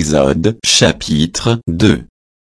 Exode chapitre 2.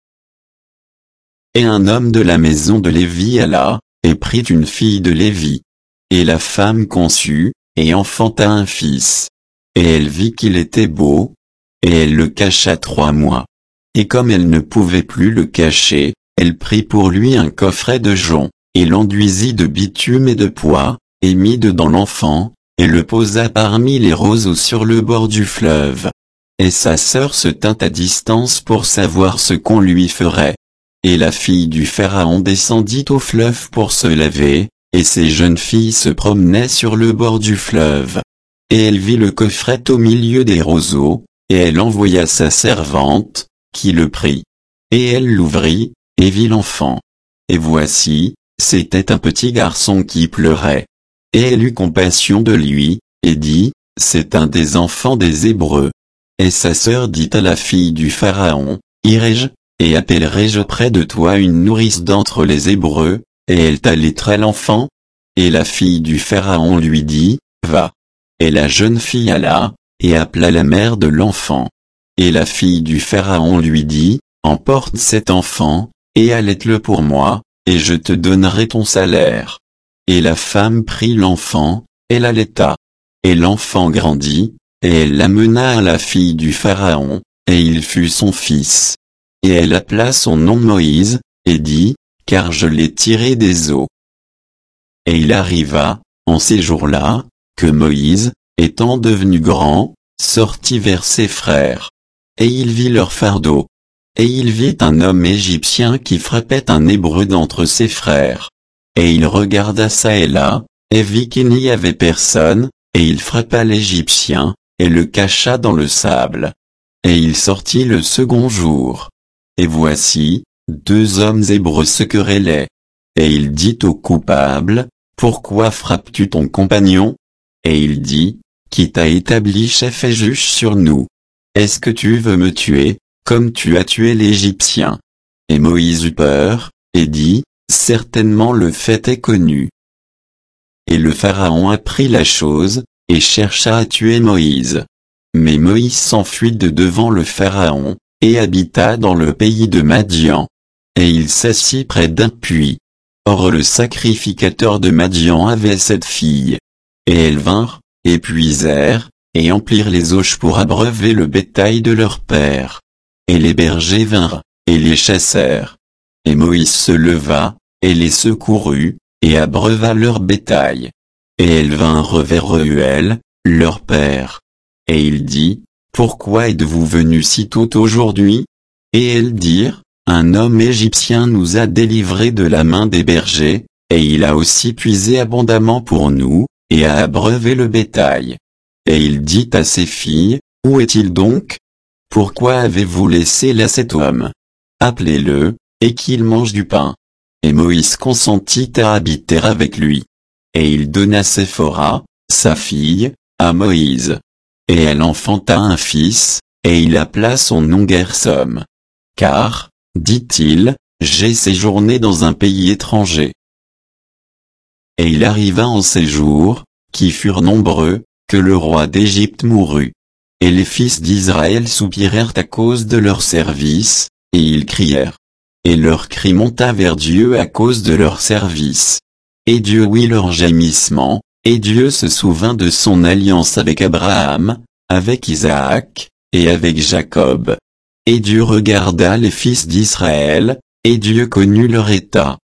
Et un homme de la maison de Lévi alla, et prit une fille de Lévi. Et la femme conçut, et enfanta un fils. Et elle vit qu'il était beau, et elle le cacha 3 mois. Et comme elle ne pouvait plus le cacher, elle prit pour lui un coffret de jonc, et l'enduisit de bitume et de pois, et mit dedans l'enfant, et le posa parmi les roseaux sur le bord du fleuve. Et sa sœur se tint à distance pour savoir ce qu'on lui ferait. Et la fille du Pharaon descendit au fleuve pour se laver, et ses jeunes filles se promenaient sur le bord du fleuve. Et elle vit le coffret au milieu des roseaux, et elle envoya sa servante, qui le prit. Et elle l'ouvrit, et vit l'enfant. Et voici, c'était un petit garçon qui pleurait. Et elle eut compassion de lui, et dit, c'est un des enfants des Hébreux. Et sa sœur dit à la fille du Pharaon, irai-je, et appellerai-je près de toi une nourrice d'entre les Hébreux, et elle t'allaitera l'enfant? Et la fille du Pharaon lui dit, va. Et la jeune fille alla, et appela la mère de l'enfant. Et la fille du Pharaon lui dit, emporte cet enfant, et allaite-le pour moi, et je te donnerai ton salaire. Et la femme prit l'enfant, et l'allaita. Et l'enfant grandit, et elle l'amena à la fille du Pharaon, et il fut son fils. Et elle appela son nom Moïse, et dit, car je l'ai tiré des eaux. Et il arriva, en ces jours-là, que Moïse, étant devenu grand, sortit vers ses frères. Et il vit leur fardeau. Et il vit un homme égyptien qui frappait un Hébreu d'entre ses frères. Et il regarda çà et là, et vit qu'il n'y avait personne, et il frappa l'Égyptien, et le cacha dans le sable. Et il sortit le second jour. Et voici, 2 hommes hébreux se querellaient. Et il dit au coupable, pourquoi frappes-tu ton compagnon? Et il dit, qui t'a établi chef et juge sur nous? Est-ce que tu veux me tuer, comme tu as tué l'Égyptien? Et Moïse eut peur, et dit, certainement le fait est connu. Et le Pharaon apprit la chose, et chercha à tuer Moïse. Mais Moïse s'enfuit de devant le Pharaon, et habita dans le pays de Madian. Et il s'assit près d'un puits. Or le sacrificateur de Madian avait 7 filles. Et elles vinrent, et puisèrent, et emplirent les auges pour abreuver le bétail de leur père. Et les bergers vinrent, et les chassèrent. Et Moïse se leva, et les secourut, et abreuva leur bétail. Et elles vinrent vers Reuel, leur père. Et il dit, pourquoi êtes-vous venus si tôt aujourd'hui? Et elles dirent, un homme égyptien nous a délivrés de la main des bergers, et il a aussi puisé abondamment pour nous, et a abreuvé le bétail. Et il dit à ses filles, où est-il donc? Pourquoi avez-vous laissé là cet homme? Appelez-le, et qu'il mange du pain. Et Moïse consentit à habiter avec lui. Et il donna Séphora, sa fille, à Moïse. Et elle enfanta un fils, et il appela son nom Gersom. Car, dit-il, j'ai séjourné dans un pays étranger. Et il arriva en ces jours, qui furent nombreux, que le roi d'Égypte mourut. Et les fils d'Israël soupirèrent à cause de leur service, et ils crièrent. Et leur cri monta vers Dieu à cause de leur service. Et Dieu ouït leur gémissement, et Dieu se souvint de son alliance avec Abraham, avec Isaac, et avec Jacob. Et Dieu regarda les fils d'Israël, et Dieu connut leur état.